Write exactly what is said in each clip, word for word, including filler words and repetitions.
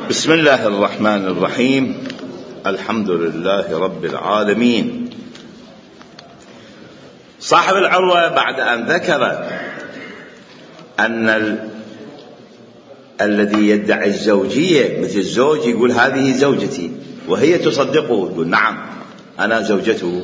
بسم الله الرحمن الرحيم. الحمد لله رب العالمين. صاحب العروة بعد أن ذكر أن ال... الذي يدعي الزوجية مثل الزوج يقول هذه زوجتي وهي تصدقه يقول نعم أنا زوجته،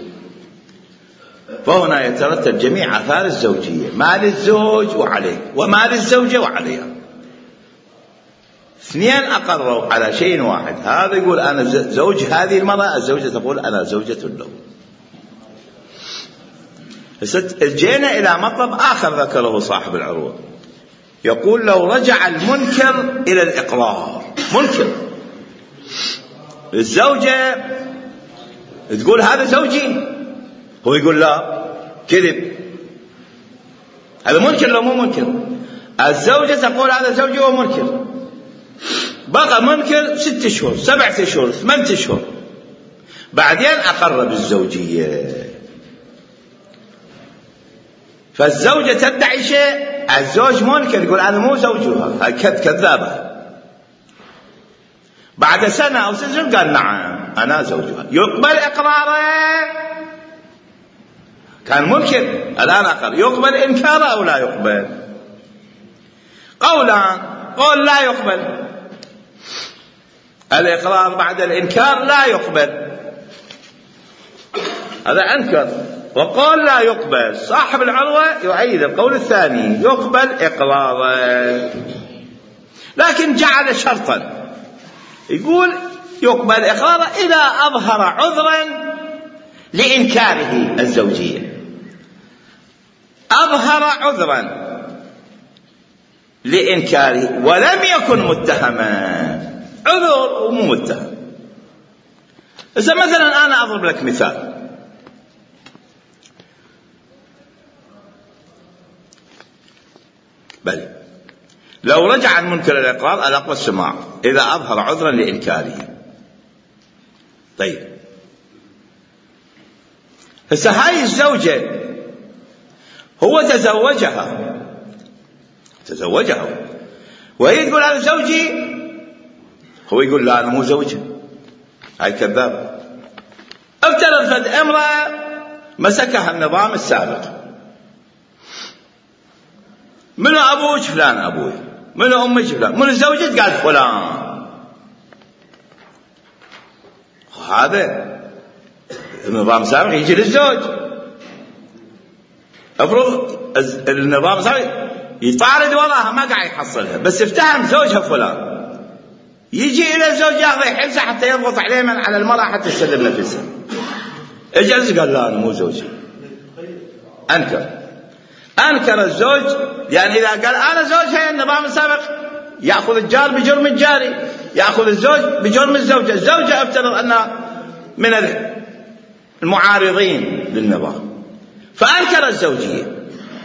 فهنا يترتب جميع آثار الزوجية، ما للزوج وعليه وما للزوجة وعليها. اثنين أقروا على شيء واحد، هذا يقول أنا زوج هذه المرأة، الزوجة تقول أنا زوجة له. جينا إلى مطلب آخر ذكره صاحب العروة، يقول لو رجع المنكر إلى الإقرار، منكر الزوجة تقول هذا زوجي، هو يقول لا كذب، هذا منكر لو مو منكر. الزوجة تقول هذا زوجي وهو منكر، بقى منكر ست شهور سبعة اشهر ثمانية اشهر، بعدين أقر بالزوجية. فالزوجة تدعي شيء، الزوج منكر يقول أنا مو زوجها، كذابة. بعد سنة أو سنة قال نعم أنا زوجها، يقبل إقراره؟ كان منكر الآن أقر، يقبل إنكاره أو لا يقبل؟ قولان، قول لا يقبل الإقرار بعد الإنكار، لا يقبل، هذا أنكر، وقول لا يقبل. صاحب العروة يعيد القول الثاني، يقبل إقراره، لكن جعل شرطا، يقول يقبل إقراره إذا أظهر عذرا لإنكاره الزوجية، أظهر عذرا لإنكاره ولم يكن متهما، عذر ومو متهم. إذا مثلا أنا أضرب لك مثال، بل لو رجع المنكر الإقرار الأقوى السماع إذا أظهر عذرا لإنكاره. طيب هسه هاي الزوجة هو تزوجها تزوجها وهي تقول هذا زوجي، هو يقول لا أنا مو زوجها، هاي كذاب. افترض فد امرأة مسكها النظام السابق، منو أبوك؟ فلان أبوي. منو أمك؟ فلان. منو زوجك؟ قال فلان. هذا النظام السابق يجي للزوج، افرض النظام السابق يطارد وراها ما قاعد يحصلها، بس افتهم زوجها فلان، يجي إلى الزوج ياخذ يحبسه حتى يضغط عليه من على المرأة حتى تسلم نفسها. اجلس قال لا أنا مو زوجي، أنكر أنكر الزوج، يعني إذا قال أنا زوجها النظام السابق يأخذ الجار بجرم الجاري، يأخذ الزوج بجرم الزوجة. الزوجة افترض أنها من المعارضين للنظام، فأنكر الزوجية،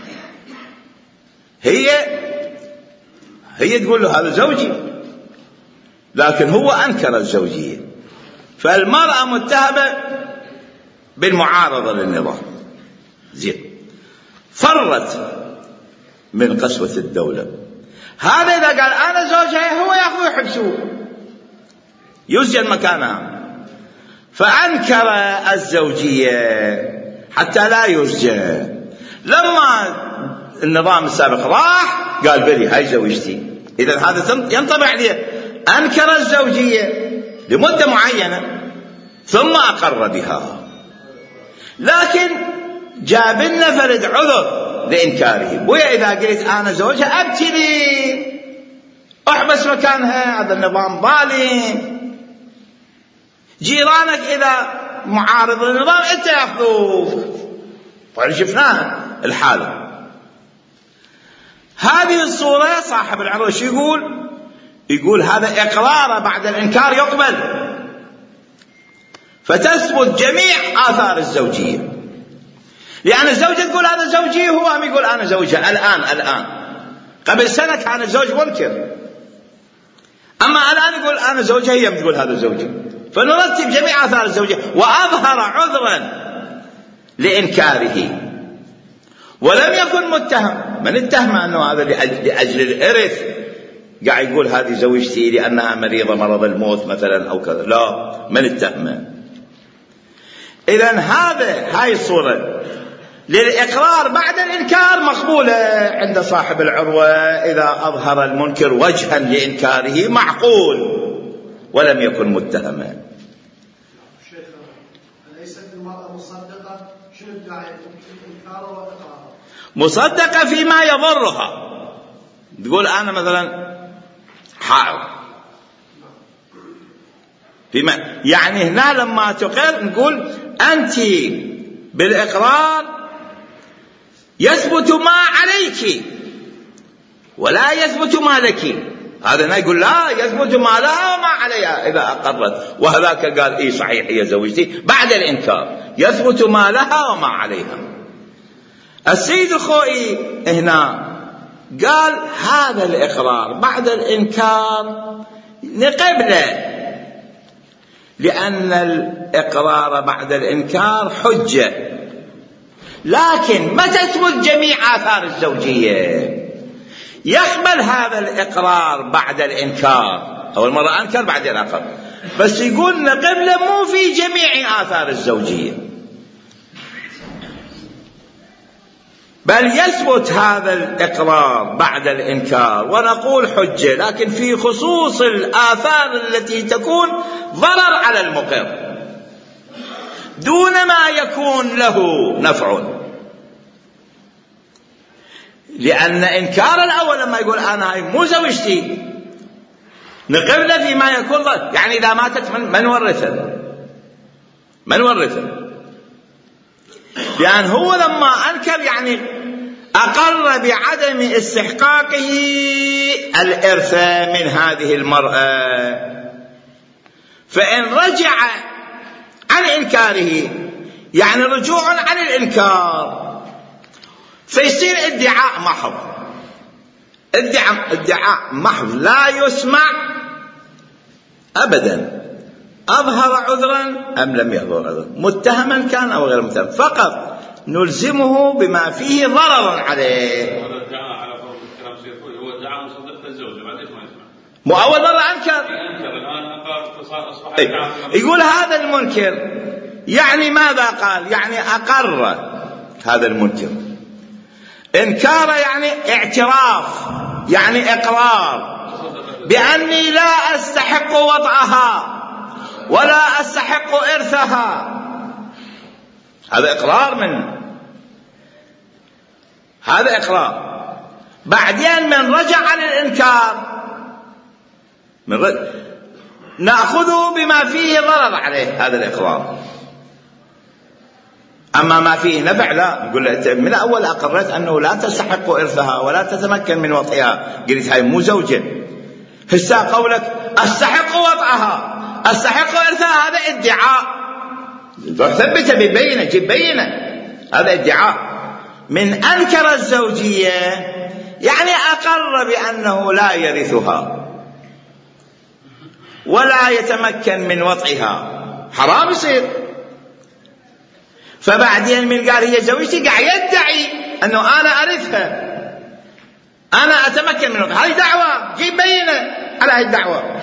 هي هي تقول له هذا زوجي، لكن هو أنكر الزوجية، فالمرأة متهمة بالمعارضة للنظام. زين، فرت من قسوة الدولة. هذا إذا قال أنا زوجها هو يأخذ يحبسه يسجن مكانها، فأنكر الزوجية حتى لا يسجن. لما النظام السابق راح قال بري هاي زوجتي، إذا هذا ينطبع عليه، أنكر الزوجية لمدة معينة ثم أقر بها، لكن جاب لنا فرد عذر لإنكاره. ويا إذا قلت أنا زوجها أبتلي أحبس مكانها، هذا النظام ظالم. جيرانك إذا معارض للنظام أنت يأخذوك، طيب شفناها الحالة. هذه الصورة صاحب العروش يقول يقول هذا إقرار بعد الإنكار يقبل، فتثبت جميع آثار الزوجية، لأن الزوجة تقول هذا زوجي، هو هم يقول أنا زوجها الآن. الآن قبل سنة كان الزوج منكر، أما الآن يقول أنا زوجها، هي تقول هذا زوجي، فنرتب جميع آثار الزوجية. وأظهر عذرا لإنكاره ولم يكن متهم، من اتهم أنه هذا لأجل الإرث قاعد يقول هذه زوجتي لأنها مريضة مرض الموت مثلا أو كذا، لا، من اتهمه. إذن هذا هاي الصورة للإقرار بعد الإنكار مقبولة عند صاحب العروة إذا أظهر المنكر وجها لإنكاره معقول ولم يكن متهما. شيخ أليست المرأة مصدقة؟ شنو الداعي الإنكار والإقرار؟ مصدقة فيما يضرها. تقول أنا مثلا حائض، فيما يعني هنا لما تقر نقول أنت بالإقرار يثبت ما عليك ولا يثبت ما لك. هذا هنا يقول لا، يثبت ما لها وما عليها إذا أقرت. وهذاك قال إيه صحيح هي زوجتي بعد الإنكار، يثبت ما لها وما عليها. السيد الخوئي هنا قال هذا الإقرار بعد الإنكار نقبله، لأن الإقرار بعد الإنكار حجة، لكن ما تثبت جميع آثار الزوجية. يقبل هذا الإقرار بعد الإنكار، أول مرة أنكر بعدين أقر، بس يقول نقبله مو في جميع آثار الزوجية، بل يثبت هذا الإقرار بعد الإنكار ونقول حجة، لكن في خصوص الآثار التي تكون ضرر على المقر دون ما يكون له نفع. لأن إنكار الأول لما يقول أنا هاي مو زوجتي نقبله فيما يكون ضرر، يعني إذا ماتت من, من ورثه من ورثه لأن هو لما أنكر يعني أقر بعدم استحقاقه الإرث من هذه المرأة. فإن رجع عن إنكاره يعني رجوع عن الإنكار فيصير ادعاء محض، ادعاء, ادعاء محض لا يسمع أبدا، أظهر عذرا أم لم يظهر عذرا، متهما كان أو غير متهم، فقط نلزمه بما فيه ضرر عليه. هذا ادعاء على فرض الكلام سيقول هو ادعاء مصدق الزوجة بعد ايش ما يسمع؟ مو أول مرة أنكر، الآن أقر أصبح يقول هذا المنكر يعني ماذا قال؟ يعني أقر هذا المنكر. إنكار يعني اعتراف، يعني إقرار بأني لا أستحق وضعها ولا أستحق إرثها، هذا إقرار منه، هذا إقرار. بعدين من رجع عن الإنكار من رجع نأخذه بما فيه ضرر عليه هذا الإقرار، أما ما فيه نفع لا، نقول له من أول أقررت أنه لا تستحق إرثها ولا تتمكن من وطئها، قلت هاي مو زوجة، هسا قولك أستحق وضعها أستحق إرثها هذا ادعاء، ثبت ببينة جيب بينة، هذا ادعاء. من أنكر الزوجية يعني أقر بأنه لا يرثها ولا يتمكن من وطئها، حرام يصير. فبعدين من قال هي زوجتي قاعد يدعي أنه أنا أرثها أنا أتمكن من وطئها، هذه دعوة، جيب بينة على هذه الدعوة.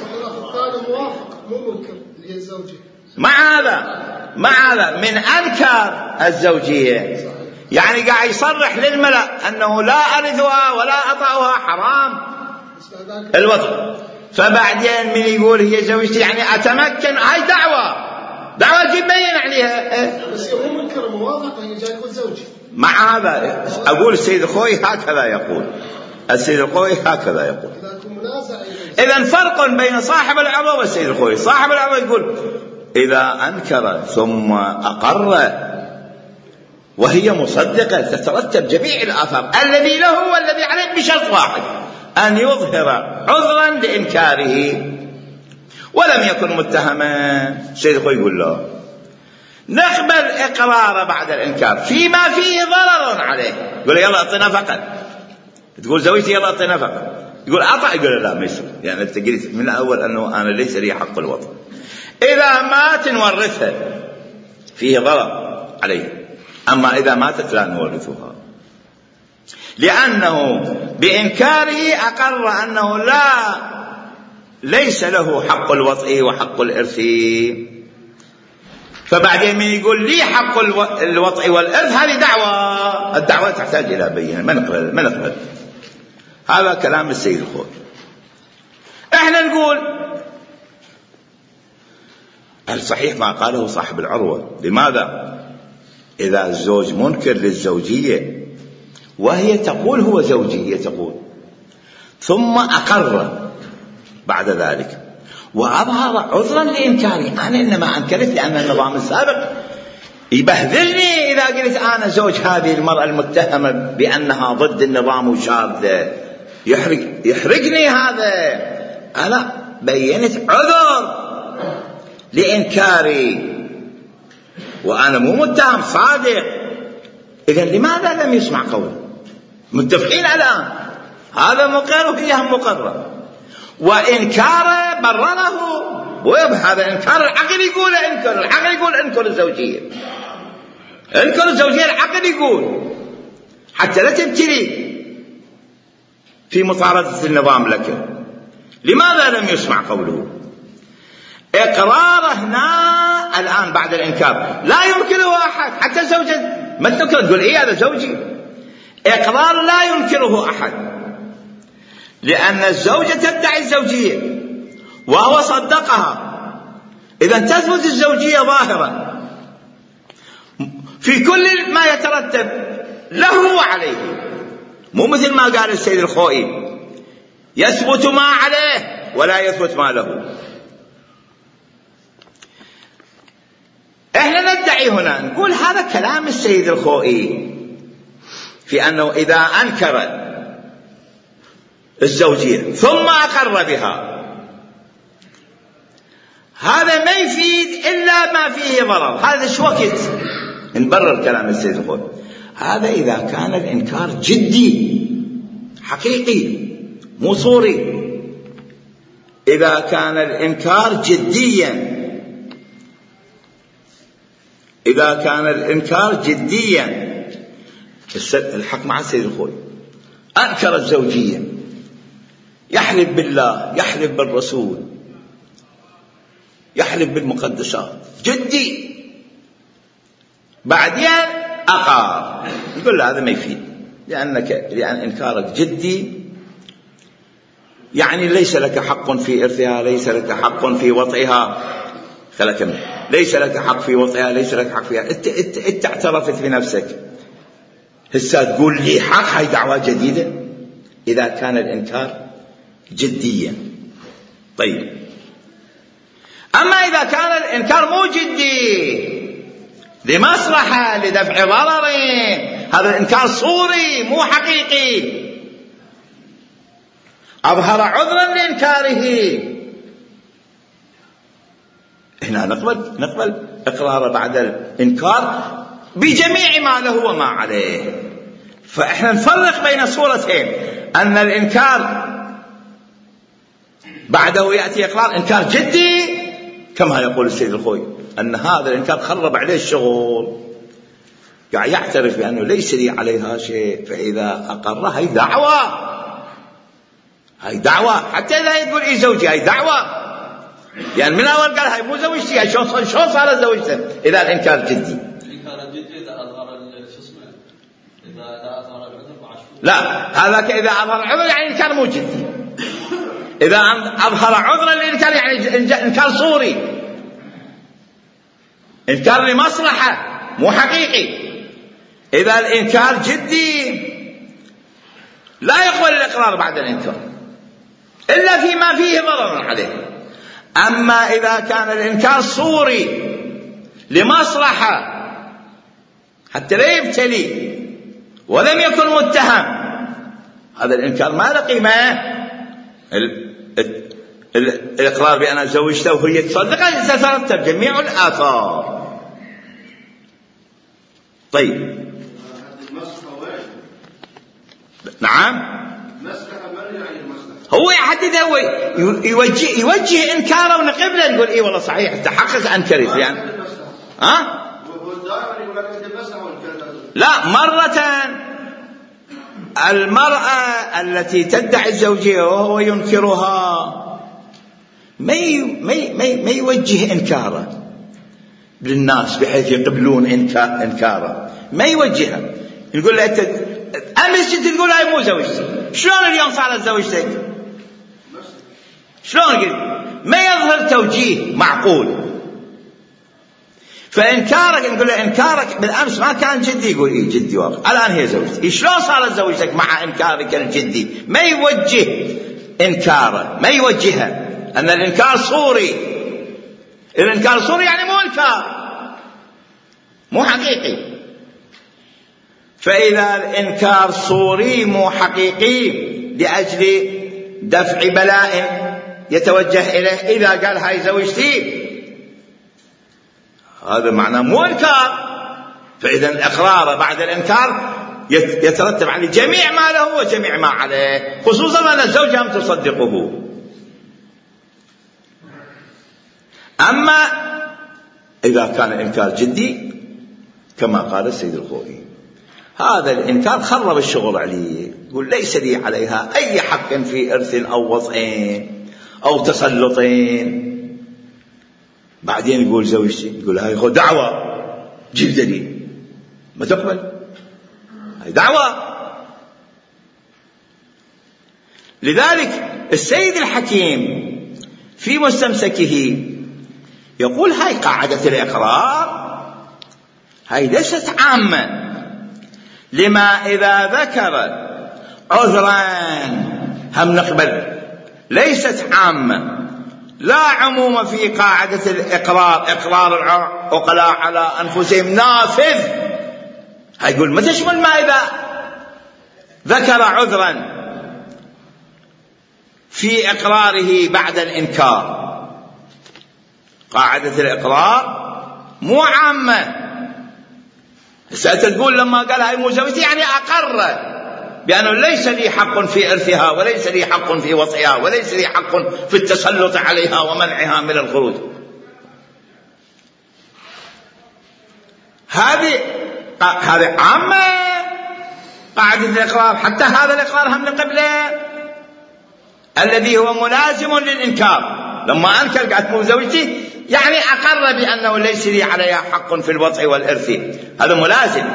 مع هذا مع هذا من أنكر الزوجية يعني قاعد يصرح للملأ أنه لا أرثها ولا أطأها، حرام الوطء. فبعدين من يقول هي زوجتي يعني أتمكن، هاي دعوة دعوة جيب بين عليها، بس هو منكر موافقة هي جاي يقول زوجي. مع هذا أقول السيد الخوئي هكذا يقول، السيد الخوئي هكذا يقول. إذن فرق بين صاحب العروة والسيد الخوئي. صاحب العروة يقول إذا أنكر ثم أقر وهي مصدقة تترتب جميع الآثار الذي له والذي عليه بشرط واحد، أن يظهر عذرا لإنكاره ولم يكن متهما. السيد الخوئي يقول له نقبل إقرار بعد الإنكار فيما فيه ضرر عليه، يقول يلا أعطينا فقط، تقول زوجتي يلا أعطينا فقط، يقول أعطى، يقول لا ما يصير، يعني أنت قلت من الأول أنه أنا ليس لي حق الوطن. إذا مات نورثها فيه ضرر عليه، أما إذا ماتت لا نورثها. لأنه بإنكاره أقر أنه لا ليس له حق الوطء وحق الإرث. فبعدين من يقول لي حق الوطء والإرث هذه دعوة، الدعوة تحتاج إلى بينة، ما نقبل ما نقبل. هذا كلام السيد الخوئي. احنا نقول الصحيح ما قاله صاحب العروة. لماذا؟ إذا الزوج منكر للزوجية وهي تقول هو زوجي، هي تقول، ثم أقر بعد ذلك وأظهر عذرا لإنكاري، أنا إنما أنكرت لأن النظام السابق يبهذلني إذا قلت أنا زوج هذه المرأة المتهمة بأنها ضد النظام وشاذة، يحرق يحرقني هذا. أنا بينت عذر لإنكاري وأنا مو متهم، صادق. إذن لماذا لم يسمع قوله؟ متفقين الآن، هذا مقر وهي مقرر، وإنكاره برره. وهذا إنكار العقل يقول انكر، العقل يقول انكر الزوجية، انكر الزوجية، العقل يقول حتى لا تبتلي في مطاردة النظام لك. لماذا لم يسمع قوله؟ إقراره هنا الآن بعد الإنكار لا ينكره أحد، حتى زوجة ما تنكر تقول إيه هذا زوجي. إقرار لا ينكره أحد، لأن الزوجة تدعي الزوجية وهو صدقها، إذا تثبت الزوجية ظاهرة في كل ما يترتب له وعليه. مو مثل ما قال السيد الخوئي يثبت ما عليه ولا يثبت ما له. احنا ندعي هنا نقول هذا كلام السيد الخوئي في أنه إذا أنكر الزوجية ثم أقر بها هذا ما يفيد إلا ما فيه ضرر. هذا شو وقت نبرر كلام السيد الخوئي؟ هذا إذا كان الإنكار جدي حقيقي مو صوري. إذا كان الإنكار جديا، إذا كان الإنكار جديا، الحق مع السيد الخوئي أنكر الزوجية، يحلف بالله، يحلف بالرسول، يحلف بالمقدسات، جدي، بعدين أقار، نقول له هذا ما يفيد، لأنك لأن إنكارك جدي يعني ليس لك حق في إرثها، ليس لك حق في وطئها، خلك ليس لك حق في وطئها، ليس لك حق فيها. انت انت انت اعترفت بنفسك، هسه تقول لي حق؟ هاي دعوة جديدة إذا كان الإنكار جديا. طيب، أما إذا كان الإنكار مو جدي لمصلحة لدفع ضرر، هذا الإنكار صوري مو حقيقي، أظهر عذرا لإنكاره، هنا نقبل نقبل إقرار بعد الإنكار بجميع ما له وما عليه. فإحنا نفرق بين صورتين، أن الإنكار بعده يأتي إقرار إنكار جدي كما يقول السيد الخوئي، أن هذا الإنكار خرب عليه الشغل، يعني يعترف بأنه ليس لي عليها شيء، فإذا أقر هاي دعوة، هاي دعوة، حتى إذا يقول إيه زوجي هاي دعوة، يعني من أول قال هاي مو زوجتي، هاي شلون شلون صارت زوجته إذا الإنكار جدي. الإنكار جدي إذا أظهر شو اسمه، إذا إذا أظهر العذر مع شو. لا، هذا إذا أظهر العذر يعني إنكار مو جدي، إذا أظهر عذرا للإنكار يعني إنكار صوري، إنكار لمصلحة مو حقيقي. إذا الإنكار جدي لا يقبل الإقرار بعد الإنكار إلا فيما فيه ضرر عليه. أما إذا كان الإنكار صوري لمصلحة حتى لا يبتلي ولم يكن متهم، هذا الإنكار ما له قيمة. الإقرار بأن زوجته وهي تصدق سترتب جميع الآثار. طيب، نعم، هو يحدد، هو يوجه يوجه إنكاره ونقبله، نقول إيه والله صحيح تحقق أنكرت يعني. ها؟ لا، مرة المرأة التي تدعي الزوجية وهو ينكرها ما ما يوجه إنكاره للناس بحيث يقبلون إنكاره، ما يوجهها. يقول له أنت أمس كنت تقول هاي مو زوجتي، شلون اليوم صارت زوجتك؟ شلون قلت؟ ما يظهر توجيه معقول. فإنكارك نقول له إنكارك بالأمس ما كان جدي، يقول إيه جدي واقع، الآن هي زوجتي. شلون صارت زوجتك مع إنكارك الجدي؟ ما يوجه إنكاره، ما يوجهها، أن الإنكار صوري. الإنكار صوري يعني مو إنكار، مو حقيقي. فإذا الإنكار صوري مو حقيقي لأجل دفع بلاء يتوجه إليه، إذا قال هاي زوجتي هذا معناه مو إنكار. فإذا الإقرار بعد الإنكار يترتب عليه جميع ما له وجميع ما عليه، خصوصا أن الزوجة هم تصدقه. أما إذا كان الإنكار جدي كما قال السيد الخوئي، هذا الإنكار خرب الشغل عليه، يقول ليس لي عليها أي حق في إرث أو وطئين أو تسلطين. بعدين يقول زوجتي، يقول هاي خو دعوة، جيب دليل، ما تقبل، هاي دعوة. لذلك السيد الحكيم في مستمسكه يقول هاي قاعدة الإقرار هاي ليست عامة، لما إذا ذكر عذرا هم نقبل، ليست عامة، لا عموم في قاعدة الإقرار. إقرار العقلاء على أنفسهم نافذ، هيقول ما تشمل ما إذا ذكر عذرا في إقراره بعد الإنكار. قاعدة الإقرار مو عامة. ستقول لما قال هاي مو زوجتي يعني أقر بأنه ليس لي حق في إرثها، وليس لي حق في وطئها، وليس لي حق في التسلط عليها ومنعها من الخروج. هذه هذه عامة قاعدة الإقرار. حتى هذا الإقرار هم قبله الذي هو ملازم للإنكار، لما أنكر قالت مو زوجتي يعني أقر بأنه ليس لي عليها حق في الوطئ والإرث، هذا ملازم.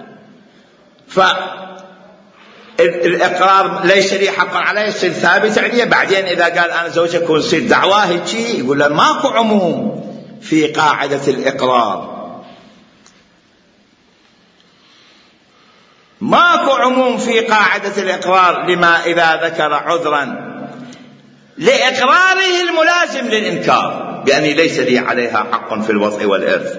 فالإقرار ليس لي حق عليه يصير ثابت عليه. بعدين إذا قال أنا زوجك يصير دعواه هيك، يقول له ماكو عموم في قاعدة الإقرار، ماكو عموم في قاعدة الإقرار لما إذا ذكر عذرا لإقراره الملازم للإنكار بأن ليس لي عليها حق في الوطئ والإرث.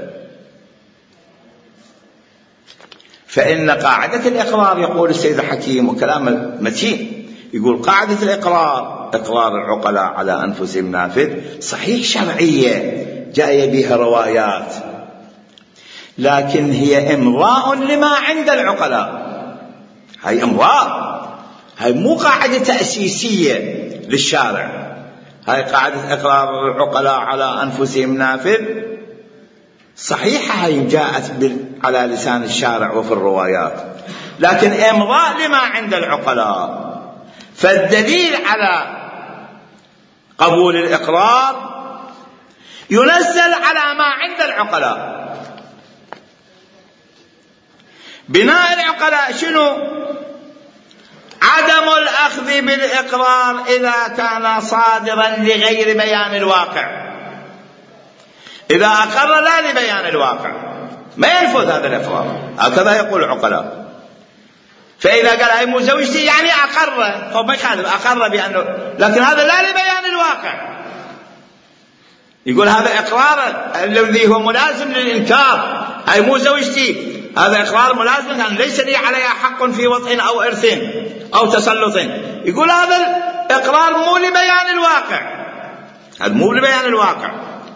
فإن قاعدة الإقرار يقول السيد الحكيم وكلام متين، يقول قاعدة الإقرار إقرار العقلاء على أنفسهم نافذ، صحيح شرعية جاء بها روايات، لكن هي إمضاء لما عند العقلاء. هاي إمضاء، هاي مو قاعدة تأسيسية للشارع. هاي قاعدة إقرار العقلاء على أنفسهم نافذ صحيحة، هاي جاءت على لسان الشارع وفي الروايات، لكن إمضاء لما عند العقلاء. فالدليل على قبول الإقرار ينزل على ما عند العقلاء. بناء العقلاء شنو؟ عدم الأخذ بالإقرار إذا كان صادرا لغير بيان الواقع. إذا أقر لا لبيان الواقع ما ينفذ هذا الإقرار، هكذا يقول العقلاء. فإذا قال هاي مو زوجتي يعني أقر، هو ما يخالف، أقر بأنه، لكن هذا لا لبيان الواقع. يقول هذا إقرار الذي هو ملازم للإنكار، هاي مو زوجتي، هذا إقرار ملازم أن ليس لي عليها حق في وطئ أو إرث أو تسلط. يقول هذا الإقرار مو لبيان الواقع، هذا مو لبيان الواقع.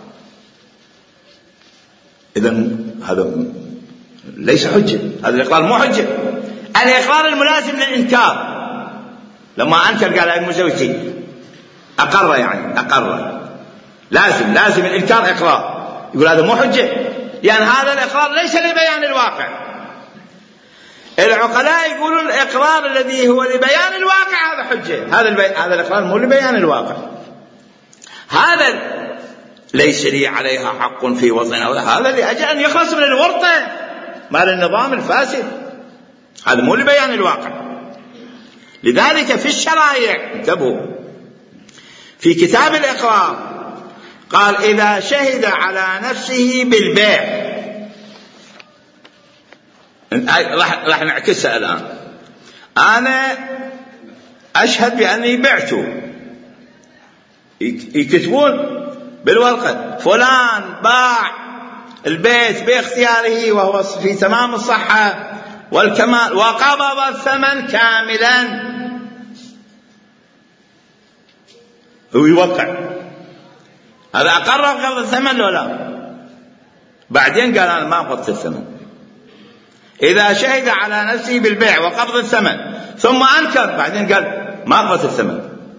إذن هذا ليس حجة، هذا الإقرار مو حجة. الإقرار الملازم للإنكار، لما أنكر قال هاي مو زوجتي أقر، يعني أقر لازم لازم الإنكار إقرار. يقول هذا مو حجة، لأن يعني هذا الإقرار ليس لبيان الواقع. العقلاء يقولون الإقرار الذي هو لبيان الواقع هذا حجة، هذا البي... هذا الإقرار مو لبيان الواقع، هذا ليس لي عليها حق في وطن، هذا لأجل أن يخلص من الورطة مال النظام الفاسد، هذا مو لبيان الواقع. لذلك في الشرائع انتبهوا في كتاب الإقرار قال إذا شهد على نفسه بالبيع، راح راح نعكسها الآن، أنا أشهد بأني بعته، يكتبون بالورقة فلان باع البيت باختياره وهو في تمام الصحة والكمال وقبض الثمن كاملا، هو يوقع هذا أقر بقبض الثمن لو لا؟ بعدين قال أنا ما قبضت الثمن. إذا شهد على نفسه بالبيع وقبض الثمن ثم أنكر بعدين قال ما قبضت الثمن،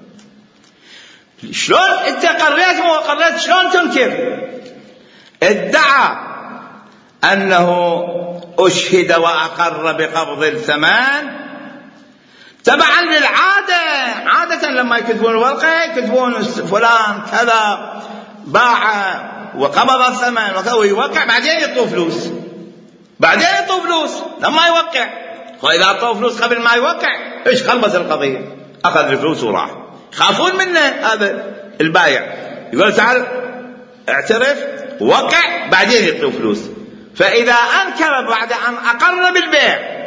شلون أنت قريت مو قريت شلون تنكر؟ ادعى أنه أشهد وأقر بقبض الثمن تبعا للعادة، عادة لما يكتبون الورقة يكتبون فلان كذا باع وقبض الثمن ويوقع بعدين يعطوه فلوس، بعدين يعطوه فلوس لما يوقع، وإذا أعطوه فلوس قبل ما يوقع إيش خلبت القضية، أخذ الفلوس وراح، خافون منه هذا البايع، يقول تعال اعترف وقع بعدين يعطوه فلوس. فإذا أنكر بعد أن أقر بالبيع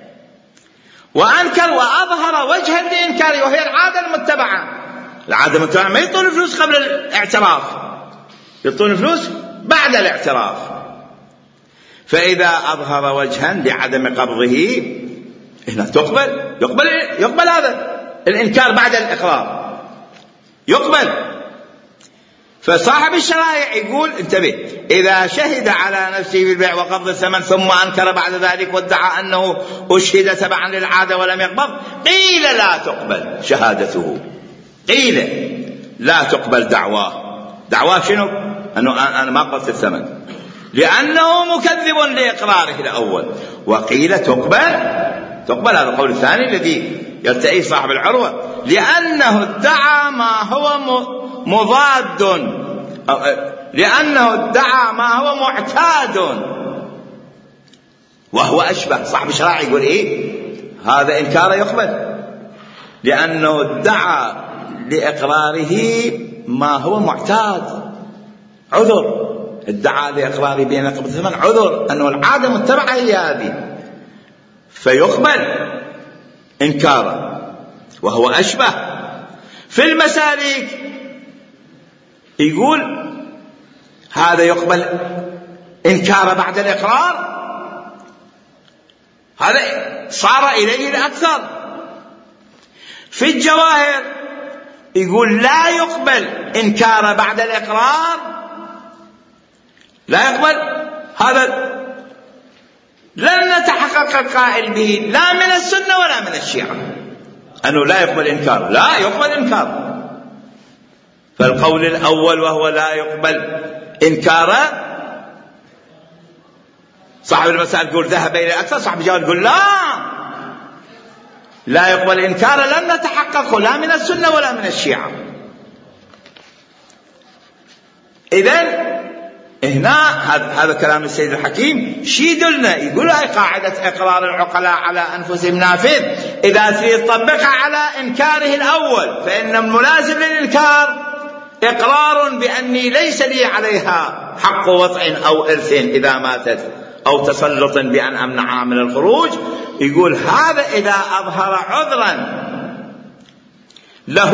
وأنكر وأظهر وجها لإنكاره وهي العادة المتبعة، العادة المتبعة ما يعطون الفلوس قبل الاعتراف، يعطون الفلوس بعد الاعتراف، فإذا أظهر وجها لعدم قبضه هنا تقبل يقبل يقبل هذا الإنكار بعد الإقرار يقبل. فصاحب الشرائع يقول انتبه إذا شهد على نفسه بالبيع وقبض الثمن ثم أنكر بعد ذلك وادعى أنه أشهد تبعا للعادة ولم يقبض قيل لا تقبل شهادته، قيل لا تقبل دعواه، دعواه شنو؟ أنه أنا ما قبضت الثمن لأنه مكذب لإقراره الأول، وقيل تقبل تقبل هذا القول الثاني الذي يرتئي صاحب العروة لأنه ادعى ما هو مضاد، لأنه ادعى ما هو معتاد وهو أشبه. صاحب الشرائع يقول إيه هذا إنكار يقبل لأنه ادعى لإقراره ما هو معتاد، عذر، ادعى لإقراره بأن قبض الثمن عذر أنه العادة متبعة هي هذه، فيقبل إنكارا وهو أشبه. في المسالك يقول هذا يقبل إنكار بعد الإقرار، هذا صار إليه الأكثر. في الجواهر يقول لا يقبل إنكار بعد الإقرار، لا يقبل، هذا لن نتحقق القائل به لا من السنة ولا من الشيعة أنه لا يقبل إنكار، لا يقبل إنكار. فالقول الأول وهو لا يقبل إنكار صاحب المسائل يقول ذهب إلى أكثر، صاحب الجواب يقول لا لا يقبل إنكار لن نتحقق لا من السنة ولا من الشيعة. إذن هنا هذا كلام السيد الحكيم شيد لنا، يقول هاي قاعدة إقرار العقلاء على أنفسهم نافذ، إذا تريد تطبقها على إنكاره الأول فإن الملازم للإنكار إقرار بأني ليس لي عليها حق وطء أو إرث إذا ماتت أو تسلط بأن أمنعها من الخروج. يقول هذا إذا أظهر عذرا له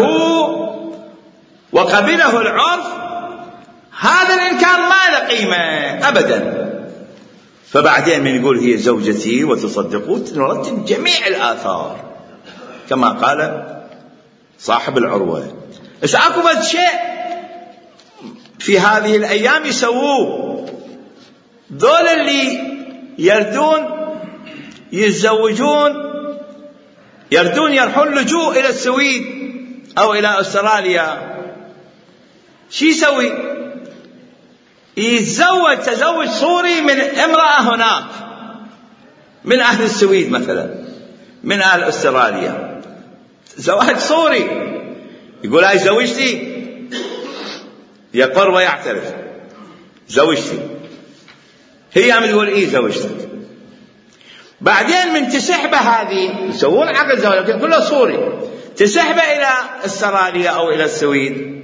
وقبله العرف هذا الإنكار ما له قيمة أبدا. فبعدين من يقول هي زوجتي وتصدقوا نرتب جميع الآثار كما قال صاحب العروة. بس أكو بد شيء في هذه الأيام يسووه دول اللي يردون يتزوجون يردون يرحون لجوء إلى السويد أو إلى أستراليا، شي يسوي؟ يتزوج تزوج صوري من امرأة هناك من أهل السويد مثلا، من أهل أستراليا، زواج صوري، يقول هاي زوجتي، يقر ويعترف زوجتي، هي عم تقول إيه زوجتك. بعدين من تسحبه هذه يسوون عقد زواج لكن كله صوري، تسحبه إلى استراليا أو إلى السويد،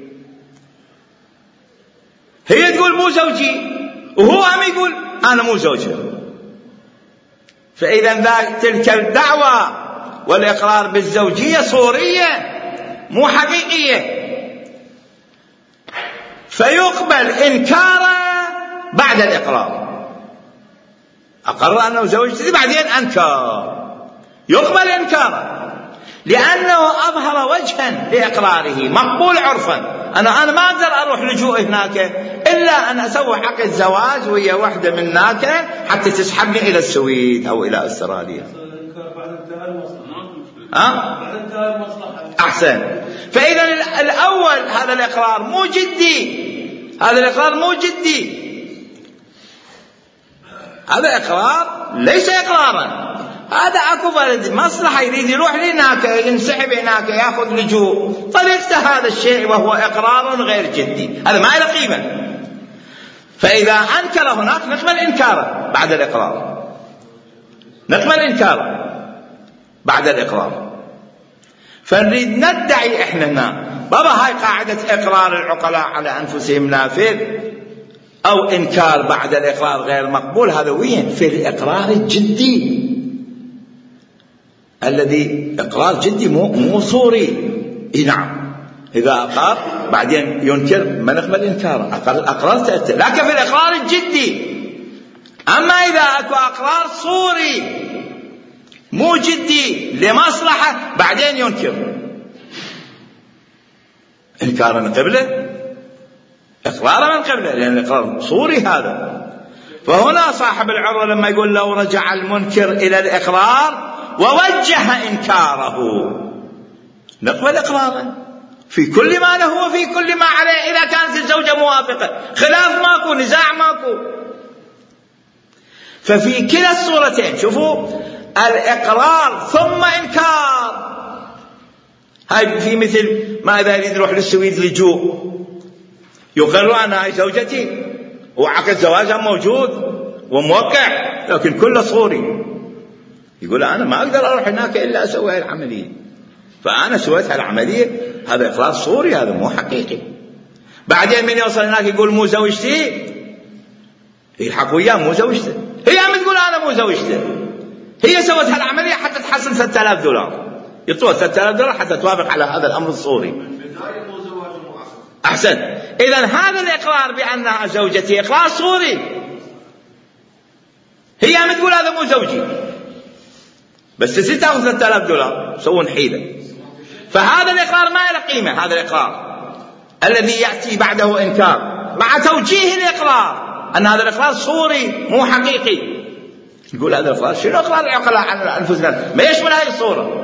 هي تقول مو زوجي وهو عم يقول أنا مو زوجها. فإذا ذاك تلك الدعوة والإقرار بالزوجية صورية مو حقيقية، فيقبل إنكاره بعد الإقرار. أقر أنه زوجتي بعدين أنكر، يقبل إنكاره لأنه أظهر وجها لإقراره مقبول عرفا. أنا أنا ما أقدر أروح لجوء هناك إلا أن أسوي حق الزواج وهي واحدة من هناك حتى تسحبني إلى السويد أو إلى أستراليا. أه؟ أحسن. فإذا الأول هذا الإقرار مو جدي، هذا الإقرار مو جدي، هذا إقرار ليس إقرارا. هذا أكو بلد مصلحة يريد يروح لهناك ينسحب هناك يأخذ لجوء، طريقته هذا الشيء وهو إقرار غير جدي، هذا ما له قيمة. فإذا أنكر هناك نقبل إنكاره بعد الإقرار، نقبل إنكاره بعد الإقرار. فنريد ندعي إحنا هنا بابا هاي قاعدة إقرار العقلاء على أنفسهم نافذ أو إنكار بعد الإقرار غير مقبول. هذا وين؟ في الإقرار الجدي الذي إقرار جدي مو مو صوري. إيه نعم، إذا أقر بعدين ينكر ما نقبل إنكاره، أقرار تأثر، لكن في الإقرار الجدي. أما إذا أكو أقرار صوري مو جدي لمصلحة بعدين ينكر، إنكار من قبله، إقرار من قبله، لأن الإقرار صوري هذا. فهنا صاحب العروة لما يقول لو رجع المنكر إلى الإقرار ووجه إنكاره نقبل إقرارا في كل ما له وفي كل ما عليه إذا كانت الزوجة موافقة، خلاف ماكو، نزاع ماكو. ففي كلا الصورتين شوفوا الإقرار ثم إنكار. هاي في مثل ما إذا يريد يروح للسويد لجوء، يقر أنا هاي زوجتي وعقد زواجها موجود وموقع لكن كله صوري، يقول أنا ما أقدر أروح هناك إلا أسوي هاي العملية، فأنا سويت هالعملية، هذا إقرار صوري، هذا مو حقيقي. بعدين من يوصل هناك يقول مو زوجتي، يلحق وياه مو زوجته، هي عم تقول أنا مو زوجته، هي سوت هالعملية حتى تحصل ثلاثة آلاف دولار، يطلع ثلاثة آلاف دولار حتى توافق على هذا الأمر الصوري. أحسن. إذن هذا الإقرار بأنها زوجتي إقرار صوري، هي عم تقول هذا مو زوجي، بس تسي تأخذ ثلاثة آلاف دولار، سوون حيلة. فهذا الإقرار ما له قيمة، هذا الإقرار الذي يأتي بعده إنكار مع توجيه الإقرار أن هذا الإقرار صوري مو حقيقي. يقول هذا الإقرار شنو إقرار العقلاء على أنفسنا؟ ما يشمل هذه الصورة.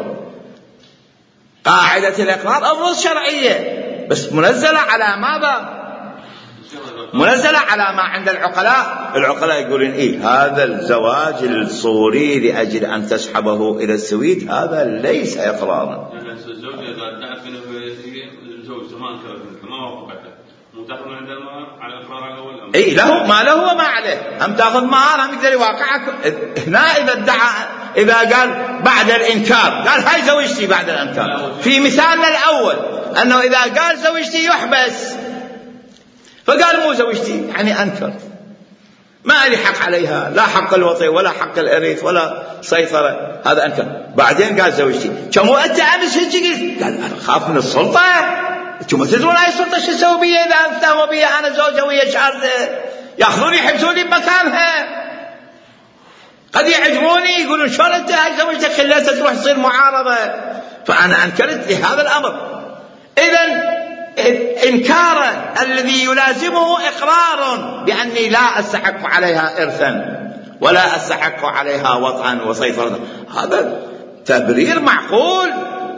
قاعدة الإقرار أمر شرعية بس منزلة على ماذا؟ منزلة على ما عند العقلاء. العقلاء يقولون إيه هذا الزواج الصوري لأجل أن تسحبه إلى السويد هذا ليس إقرارا. الزوجة إذا ادعت بأنه الزوج زمان كان ما وقعته متاخذ عند المهر على إقرار الأول. إيه له ما له وما عليه، هم تأخذ مهر هم يقدر يواقعك. هنا إذا ادعى إذا قال بعد الإنكار قال هاي زوجتي بعد الإنكار، في مثالنا الأول أنه إذا قال زوجتي يحبس، فقال مو زوجتي يعني أنكر، ما لي حق عليها، لا حق الوطي ولا حق الإرث ولا سيطرة، هذا أنكر. بعدين قال زوجتي، كم أنت أمس هيك قلت؟ قال أنا خاف من السلطة، كم تدرون هاي السلطة شو تسوي بي إذا أفتهموا بي أنا زوجة وهي شارده، يأخذوني يحبسوني بمكانها، قد يعجبوني يقولون شلون أنت هاي زوجتك خليتها تروح تصير معارضة، فأنا أنكرت لهذا الأمر. إذن إنكارا الذي يلازمه إقرار بأني لا أستحق عليها إرثا ولا أستحق عليها وطئا وسيطرة، هذا تبرير معقول.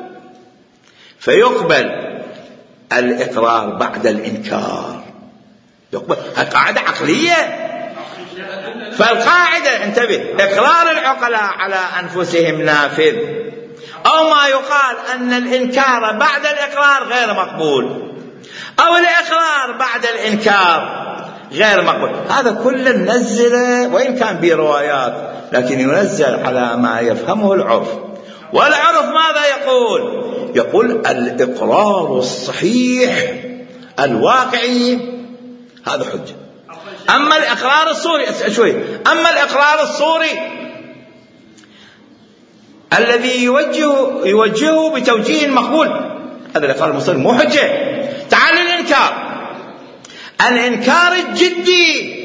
فيقبل الإقرار بعد الإنكار، يقبل. هذه قاعدة عقلية فالقاعدة انتبه، إقرار العقلاء على أنفسهم نافذ، أو ما يقال أن الإنكار بعد الإقرار غير مقبول، أو الإقرار بعد الإنكار غير مقبول. هذا كله ننزله وإن كان بروايات، لكن ينزل على ما يفهمه العرف. والعرف ماذا يقول؟ يقول الإقرار الصحيح الواقعي هذا حجة. أما الإقرار الصوري شوي أما الإقرار الصوري الذي يوجه يوجهه بتوجيه مقبول، هذا الإقرار الصوري مو حجة. تعال الإنكار، الإنكار الجدي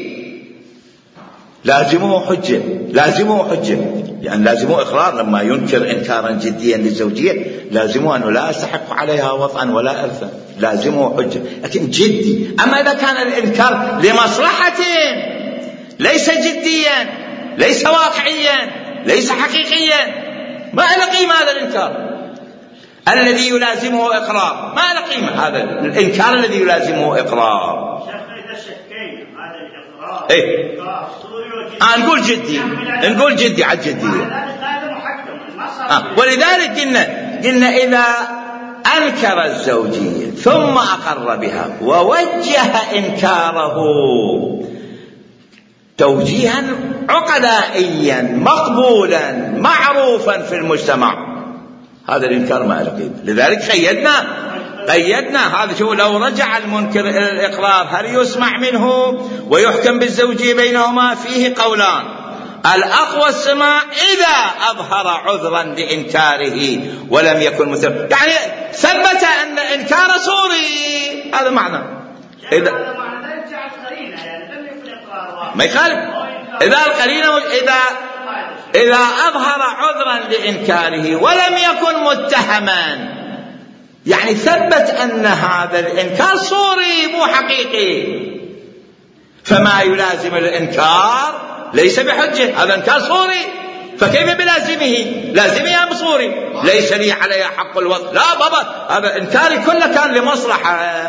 لازمه حجة، لازمه حجة، يعني لازمه إقرار. لما ينكر إنكارا جديا للزوجية لازمه أنه لا يستحق عليها وطئا ولا إرثا، لازمه حجة، لكن جدي. أما إذا كان الإنكار لمصلحة ليس جديا، ليس واقعيا، ليس حقيقيا، ما له قيمة هذا الإنكار الذي يلازمه إقرار، ما له قيمة هذا الإنكار الذي يلازمه إقرار. إيه؟ آه نقول جدي، نقول جدي على الجدية. آه ولذلك قلنا قلنا إذا أنكر الزوجية ثم أقر بها ووجه إنكاره توجيها عقلائيا مقبولا معروفا في المجتمع، هذا الإنكار ما له قيمة. لذلك قيدنا قيدنا هذا. شوف، لو رجع المنكر إلى الإقرار هل يسمع منه ويحكم بالزوجية؟ بينهما فيه قولان. الأقوى السماع إذا أظهر عذرا لإنكاره ولم يكن مثل، يعني ثبت أن إنكار صوري، هذا معنى. إذا ما يخالف، إذا القرينة إذا إذا أظهر عذرا لإنكاره ولم يكن متهما، يعني ثبت أن هذا الإنكار صوري مو حقيقي، فما يلازم الإنكار ليس بحجة، هذا إنكار صوري، فكيف بلازمه؟ لازمه بصوري، ليس لي عليه حق الوضع. لا بابا، هذا إنكاري كله كان لمصلحة.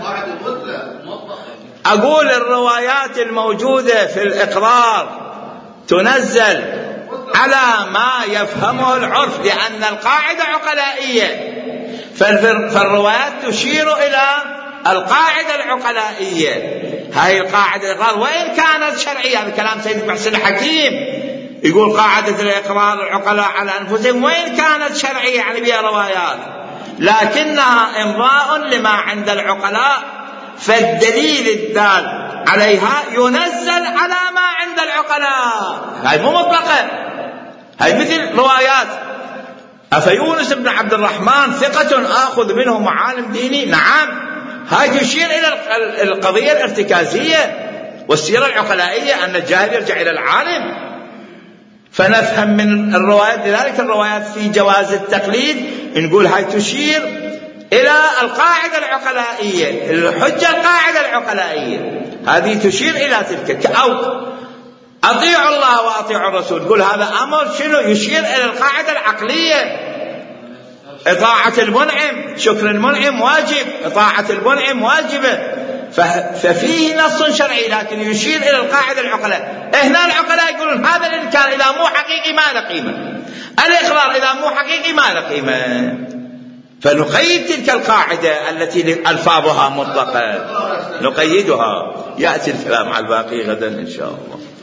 أقول الروايات الموجودة في الإقرار تنزل على ما يفهمه العرف، لأن القاعدة عقلائية، فالروايات تشير إلى القاعدة العقلائية. هاي القاعدة الإقرار وإن كانت شرعية، هذا كلام سيد محسن الحكيم، يقول قاعدة الإقرار العقلاء على أنفسهم وإن كانت شرعية يعني بها روايات، لكنها إمضاء لما عند العقلاء، فالدليل الدال عليها ينزل على ما عند العقلاء. هاي مو مطلقة، هاي مثل روايات أفيونس بن عبد الرحمن ثقة آخذ منه معالم ديني، نعم، هاي تشير إلى القضية الارتكازية والسيرة العقلائية أن الجاهل يرجع إلى العالم، فنفهم من الروايات. لذلك الروايات في جواز التقليد نقول هاي تشير إلى القاعدة العقلائية، الحجة القاعدة العقلائية هذه تشير إلى تلك. أو أطيعوا الله وأطيعوا الرسول، نقول هذا أمر شنو؟ يشير إلى القاعدة العقلية، إطاعة المنعم، شكر المنعم واجب، إطاعة المنعم واجبة، ففيه نص شرعي لكن يشير إلى القاعدة العقلاء. هنا العقلاء يقولون هذا الإنكار إذا مو حقيقي ما له قيمة، الإقرار إذا مو حقيقي ما له قيمة، فنقيد تلك القاعدة التي ألفاظها مطلقة، نقيدها. يأتي الكلام على الباقي غدا إن شاء الله.